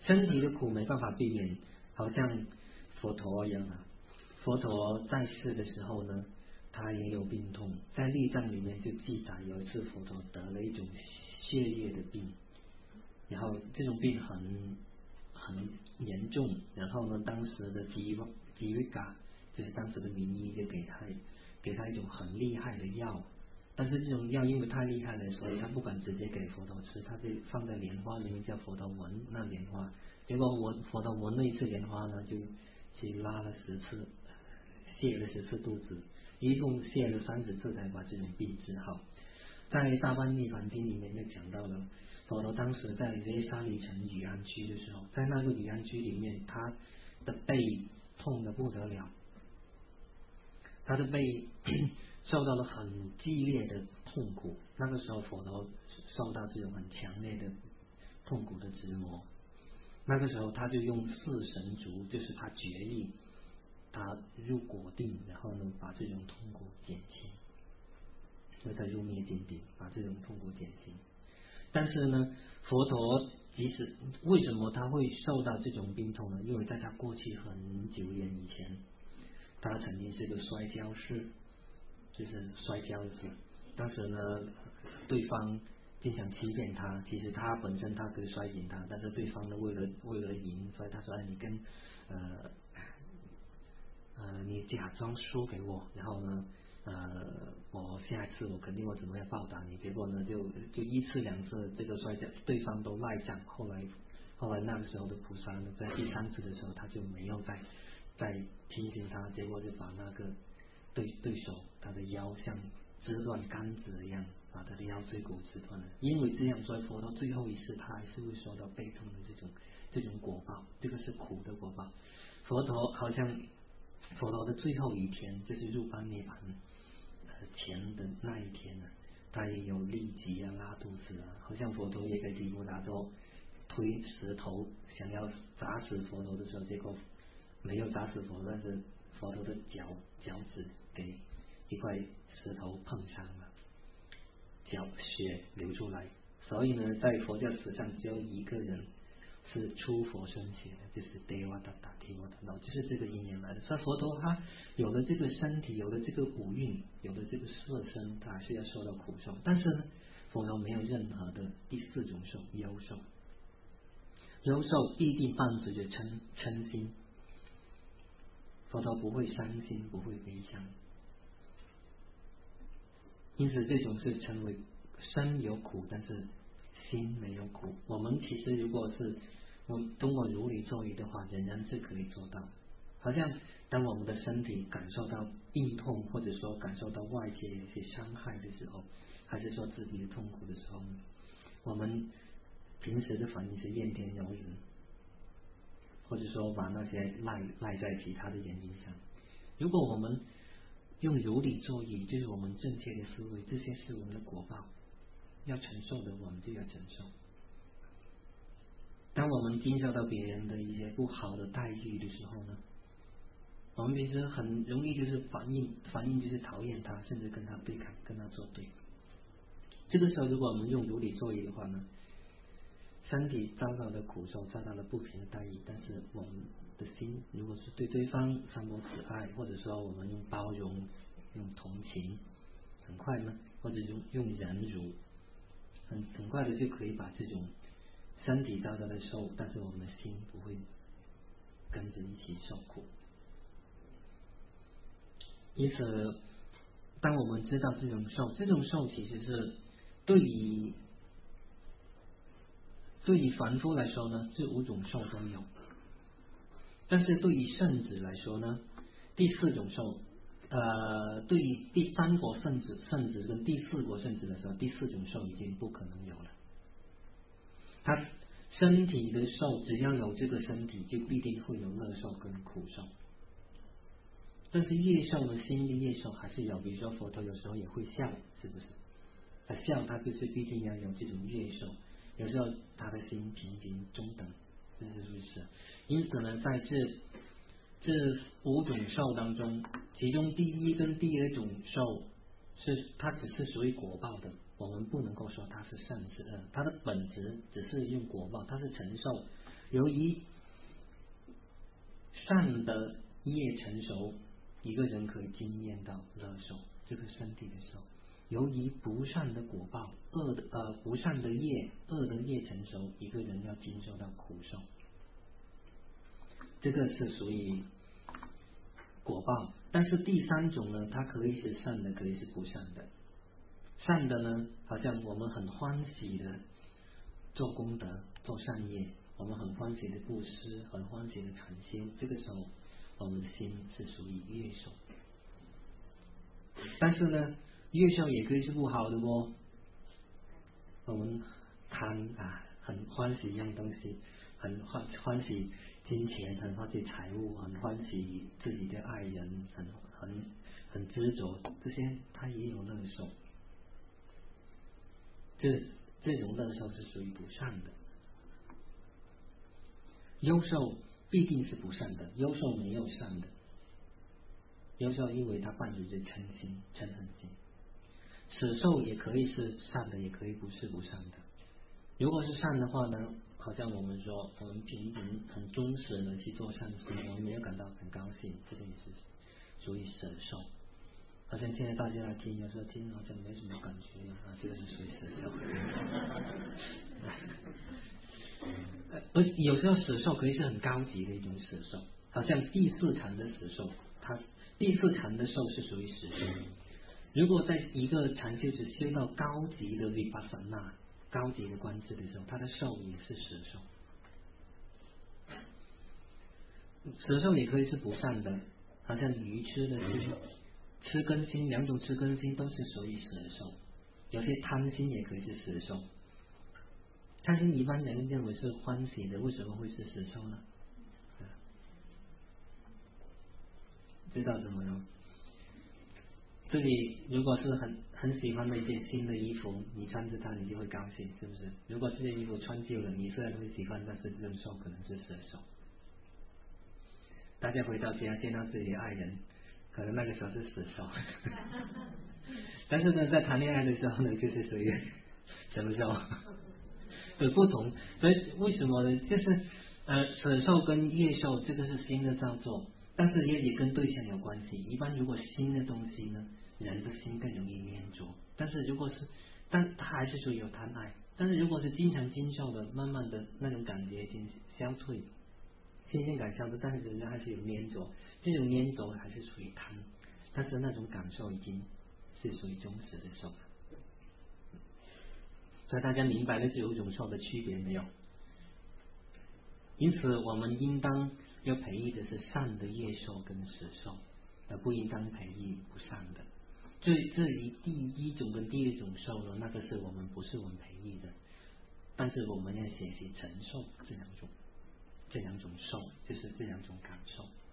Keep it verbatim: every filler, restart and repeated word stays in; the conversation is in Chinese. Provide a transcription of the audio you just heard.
身体的苦没办法避免，好像佛陀一样啊。佛陀在世的时候呢，他也有病痛，在历藏里面就记载，有一次佛陀得了一种血液的病，然后这种病很很严重，然后呢，当时的吉吉维嘎就是当时的名医就给他给他一种很厉害的药，但是这种药因为太厉害了，所以他不敢直接给佛陀吃，他就放在莲花里面叫佛陀闻那莲花，结果闻佛陀闻了一次莲花呢，就去拉了十次，泻了十次肚子，一共泻了三十次才把这种病治好。在大般涅槃经里面就讲到了，佛陀当时在耶沙里城雨安区的时候，在那个雨安区里面，他的背痛得不得了，他的背受到了很激烈的痛苦。那个时候佛陀受到这种很强烈的痛苦的折磨，那个时候他就用四神足，就是他决意他入果定，然后呢把这种痛苦减轻，就在入灭境地把这种痛苦减轻。但是呢，佛陀即使为什么他会受到这种病痛呢？因为在他过去很久远以前，他曾经是个摔跤师，就是摔跤子。当时呢，对方经常欺骗他，其实他本身他可以摔赢他，但是对方呢为了为了赢，所以他说：“哎，你跟呃呃你假装输给我，然后呢。”呃，我下一次我肯定我怎么样报答你？结果呢，就就一次两次这个摔跤，对方都赖账。后来，后来那个时候的菩萨呢，在第三次的时候，他就没有再再提醒他，结果就把那个对对手他的腰像枝断杆子一样，把他的腰椎骨折断了。因为这样，所以佛陀最后一世他还是会受到背痛的这种这种果报，这个是苦的果报。佛陀好像佛陀的最后一天就是入般涅槃前的那一天呢，他也有痢疾啊、拉肚子啊，好像佛陀也给提婆达多推石头想要砸死佛陀的时候，结果没有砸死佛，但是佛陀的脚脚趾给一块石头碰伤了，脚血流出来。所以呢，在佛教史上只有一个人是出佛身血的，就是 Devadatta Devadatta， 就是这个因缘来的。所以佛陀他有了这个身体，有了这个五蕴，有了这个色身，他还是要受到苦受。但是呢，佛陀没有任何的第四种受，忧受。忧受必定伴随着嗔嗔心，佛陀不会伤心，不会悲伤，因此这种是称为身有苦，但是心没有苦。我们其实如果是我通过如理作意的话，仍然是可以做到。好像当我们的身体感受到病痛，或者说感受到外界一些伤害的时候，还是说自己的痛苦的时候，我们平时的反应是怨天尤人，或者说把那些赖赖在其他的原因上。如果我们用如理作意，就是我们正确的思维，这些是我们的果报，要承受的我们就要承受。当我们经受到别人的一些不好的待遇的时候呢，我们平时很容易就是反应反应就是讨厌他，甚至跟他对抗，跟他作对。这个时候如果我们用如理作意的话呢，身体遭到了苦受，遭到了不平的待遇，但是我们的心如果是对对方散播慈爱，或者说我们用包容、用同情，很快呢，或者用用忍辱，很很快的就可以把这种身体遭到的受，但是我们的心不会跟着一起受苦。因此，当我们知道这种受，这种受其实是对于对于凡夫来说呢，这五种受都有。但是对于圣子来说呢，第四种受，呃，对于第三国圣子、圣子跟第四国圣子来说，第四种受已经不可能有了。他身体的受，只要有这个身体，就必定会有乐受跟苦受。但是业受呢，心的业受还是有，比如说佛陀有时候也会笑，是不是？他笑，他就是必定要有这种业受。有时候他的心平平中等，这是不是？因此呢，在这这五种受当中，其中第一跟第二种受是它只是属于果报的，我们不能够说它是善知，呃，它的本质只是用果报，它是承受由于善的业成熟，一个人可以经验到乐受这个身体的受；由于不善的果报，恶的呃不善的业，恶的业成熟，一个人要经受到苦受。这个是属于果报。但是第三种呢，它可以是善的，可以是不善的。善的呢，好像我们很欢喜的做功德、做善业，我们很欢喜的布施，很欢喜的禅修，这个时候我们的心是属于乐受。但是呢，乐受也可以是不好的哦。我们贪啊，很欢喜一样东西，很欢欢喜金钱，很欢喜财物，很欢喜自己的爱人，很很很执着，这些他也有乐受。这这种乐受是属于不善的。忧受必定是不善的，忧受没有善的。忧受因为它伴随着嗔心、嗔恨心。舍受也可以是善的，也可以不是不善的。如果是善的话呢，好像我们说我们平平很忠实的去做善事，我们没有感到很高兴，这个也是属于舍受。好像现在大家来听，有时候听好像没什么感觉啊，这个是属于舍受。而有时候舍受可以是很高级的一种舍受，好像第四禅的舍受，它第四禅的受是属于舍受。如果在一个禅修只修到高级的 vipassana 高级的观智的时候，他的受也是舍受。舍受也可以是不善的，好像愚痴的心、痴根心，两种痴根心都是属于舍受。有些贪心也可以是舍受。贪心一般人认为是欢喜的，为什么会是舍受呢？知道怎么用？这里如果是很很喜欢的一件新的衣服，你穿着它你就会高兴，是不是？如果这件衣服穿旧了，你虽然会喜欢，但是这种受可能是舍受。大家回到家见到自己的爱人，可能那个时候是舍受。但是呢，在谈恋爱的时候呢，就是属于什么受？有不同。所以为什么呢？就是呃，舍受跟乐受这个是新的造作。但是也也跟对象有关系。一般如果新的东西呢，人的心更容易黏着。但是如果是，但它还是属于有贪爱。但是如果是经常经受的，慢慢的那种感觉已经消退，新鲜感消退，但是人家还是有黏着。这种黏着还是属于贪，但是那种感受已经是属于忠实的受了。所以大家明白了这五种受的区别没有？因此我们应当要培育的是善的乐受跟舍受，而不应当培育不善的。至至于第一种跟第二种受呢，那个是我们不是我们培育的，但是我们要学习承受这两种，这两种受就是这两种感受。